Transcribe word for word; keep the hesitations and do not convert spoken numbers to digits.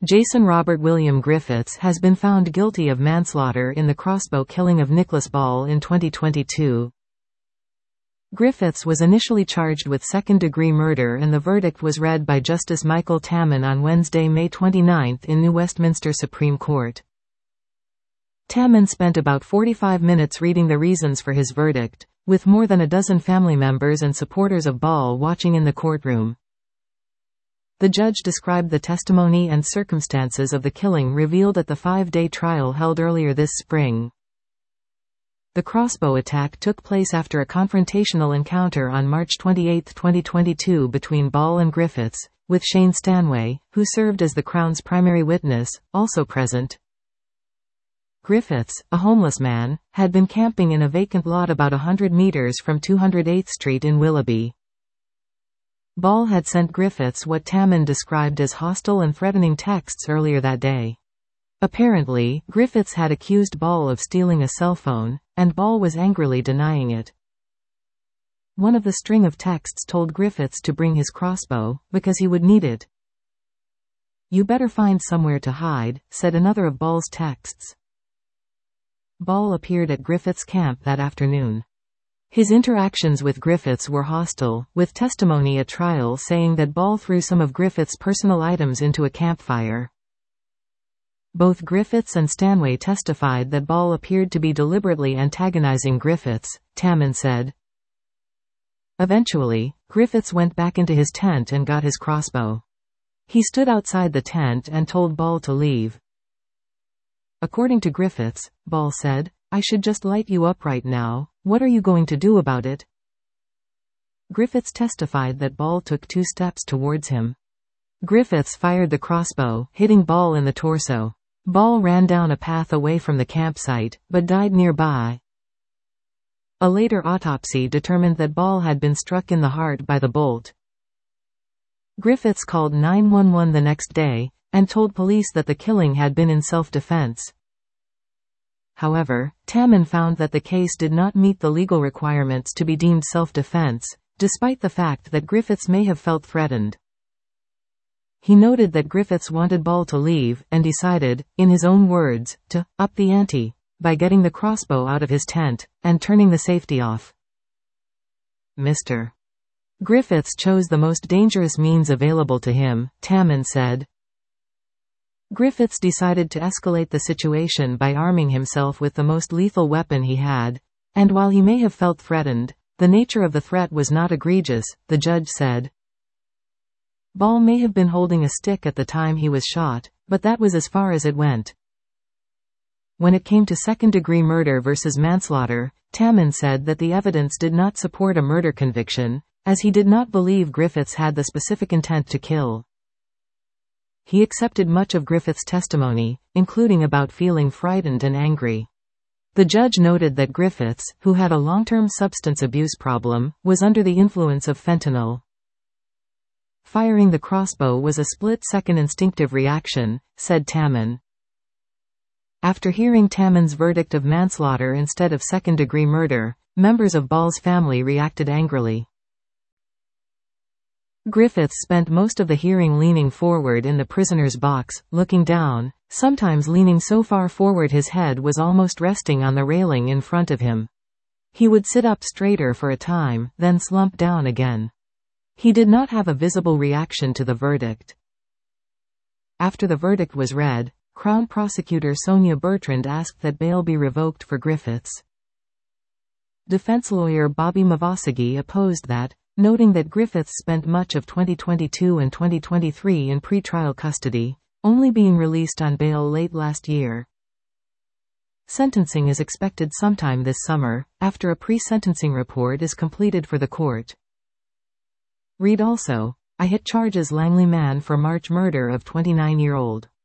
Jason Robert William Griffiths has been found guilty of manslaughter in the crossbow killing of Nicholas Ball in twenty twenty-two. Griffiths was initially charged with second-degree murder, and the verdict was read by Justice Michael Tamman on Wednesday, May twenty-ninth in New Westminster Supreme Court. Tamman spent about forty-five minutes reading the reasons for his verdict, with more than a dozen family members and supporters of Ball watching in the courtroom. The judge described the testimony and circumstances of the killing revealed at the five-day trial held earlier this spring. The crossbow attack took place after a confrontational encounter on March twenty-eighth, twenty twenty-two between Ball and Griffiths, with Shane Stanway, who served as the Crown's primary witness, also present. Griffiths, a homeless man, had been camping in a vacant lot about one hundred meters from two hundred eighth Street in Willoughby. Ball had sent Griffiths what Tamman described as hostile and threatening texts earlier that day. Apparently, Griffiths had accused Ball of stealing a cell phone, and Ball was angrily denying it. One of the string of texts told Griffiths to bring his crossbow, because he would need it. "You better find somewhere to hide," said another of Ball's texts. Ball appeared at Griffiths' camp that afternoon. His interactions with Griffiths were hostile, with testimony at trial saying that Ball threw some of Griffiths' personal items into a campfire. Both Griffiths and Stanway testified that Ball appeared to be deliberately antagonizing Griffiths, Tamman said. Eventually, Griffiths went back into his tent and got his crossbow. He stood outside the tent and told Ball to leave. According to Griffiths, Ball said, "I should just light you up right now. What are you going to do about it?" Griffiths testified that Ball took two steps towards him. Griffiths fired the crossbow, hitting Ball in the torso. Ball ran down a path away from the campsite, but died nearby. A later autopsy determined that Ball had been struck in the heart by the bolt. Griffiths called nine one one the next day, and told police that the killing had been in self-defense. However, Tamman found that the case did not meet the legal requirements to be deemed self-defense, despite the fact that Griffiths may have felt threatened. He noted that Griffiths wanted Ball to leave, and decided, in his own words, to up the ante by getting the crossbow out of his tent, and turning the safety off. Mister Griffiths chose the most dangerous means available to him, Tamman said. Griffiths decided to escalate the situation by arming himself with the most lethal weapon he had, and while he may have felt threatened, the nature of the threat was not egregious, the judge said. Ball may have been holding a stick at the time he was shot, but that was as far as it went. When it came to second-degree murder versus manslaughter, Tamman said that the evidence did not support a murder conviction, as he did not believe Griffiths had the specific intent to kill. He accepted much of Griffiths' testimony, including about feeling frightened and angry. The judge noted that Griffiths, who had a long-term substance abuse problem, was under the influence of fentanyl. Firing the crossbow was a split-second instinctive reaction, said Tamman. After hearing Tamman's verdict of manslaughter instead of second-degree murder, members of Ball's family reacted angrily. Griffiths spent most of the hearing leaning forward in the prisoner's box, looking down, sometimes leaning so far forward his head was almost resting on the railing in front of him. He would sit up straighter for a time, then slump down again. He did not have a visible reaction to the verdict. After the verdict was read, Crown Prosecutor Sonia Bertrand asked that bail be revoked for Griffiths. Defense lawyer Bobby Mavasagi opposed that, noting that Griffiths spent much of twenty twenty-two and twenty twenty-three in pre-trial custody, only being released on bail late last year. Sentencing is expected sometime this summer, after a pre-sentencing report is completed for the court. Read also, I hit charges Langley man for March murder of twenty-nine-year-old.